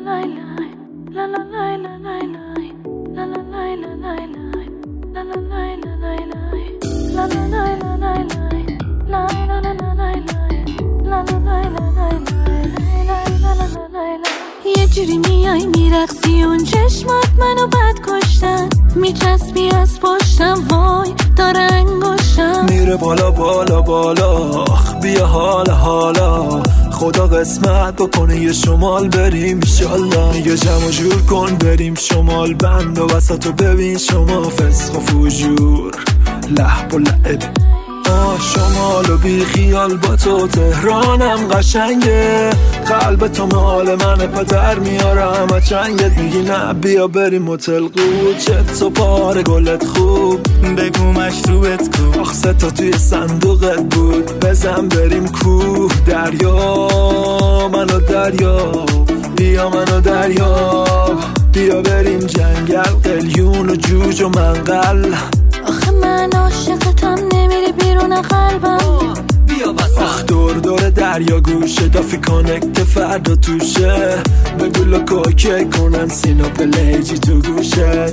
یه جوری میای میرقصی اون چشمات منو بد کشتن، میچسبی از پشتم وای داره انگشتم میره بالا بالا بالا. بیا حالا حالا خدا قسمت بکنه یه شمال بریم ایشالله. یه جمع جور کن بریم شمال بند و وسطو ببین شما فسق و فجور لحب و لعب. شمال و بی خیال با تو تهرانم قشنگه، قلب تو مال منه پدر میارم از چنگت. میگی نه بیا بریم هتل قوچت و پاره گلت خوب بگو مشروبت کو. آخ سه تا توی صندوقت بود بزن بریم کوه دریا منو دریا بیا منو دریا. بیا بریم جنگل قلیون و جوج و منقل. آخه من عاشقتم نمیری بیرون قلبم بیا وسط. آخ دور دور دریا گوشه دافی کانکت فردا توشه. بگو لکوکه کنن سینا پلیجی تو گوشه.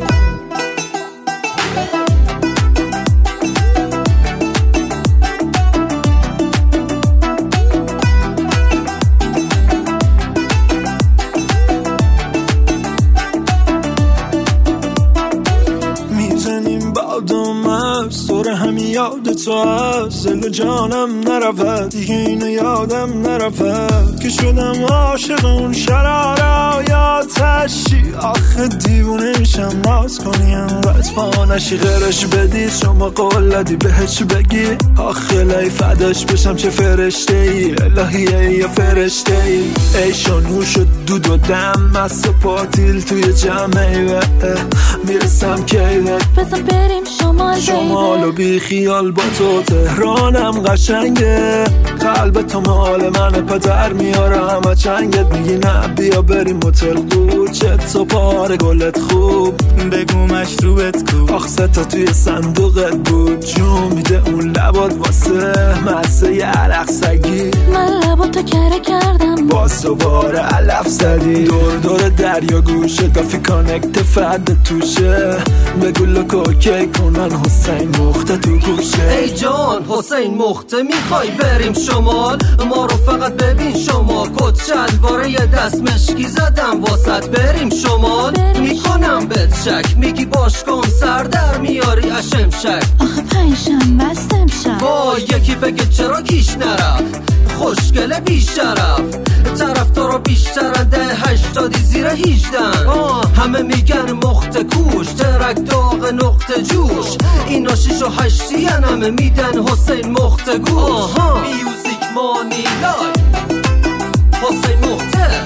سوره همین یاد تو هست دل و جانم نرفت دیگه اینو یادم نرفت که شدم عاشق اون شراره یا تشی. آخه دیوونه میشم ناز کنی انقدر پا نشی غیرش بدی شما قول دادی بهش بگی. آخه لای فداش بشم چه فرشته ای الهیه یا فرشته ای. ای شانوش و دود و دم مست و پاتیل توی جمعه میرسم کیوت بزن بریم شمال و بی خیال با تو تهرانم قشنگه، قلب تو مال منه پدر میارم از چنگت. میگی نه بیا بریم هتل قوچت و پاره گلت خوب بگو مشروبت کو. آخ سه تا توی صندوقت بود جون میده اون لبات واسه مزه ی عرق سگی. من لباتو کره کردم باز دوباره علف زدی. دور دور دریا گوشه دافی کانکت فرد توشه. بگو لکوکه کنن حسین مخته تو گوشه. ای جان حسین مخته میخوای بریم شمال ما رو فقط ببین شما. کت شلواره یه دست مشکی زدم واسط بریم شمال. میکنم بهت شک میگی باش کن سر در میاری اشم شک. آخه پنجشنبه بست امشب وای یکی بگه چرا کیش نرفت خوشگله بیشرف. طرفدارا بیشترن 80 زیر 18. همه میگن مخت کوش ترک داغ نقطه جوش. اینا 6 و 8 همه میدن حسین مخت گوش. میوزیک مانی لایف حسین مخته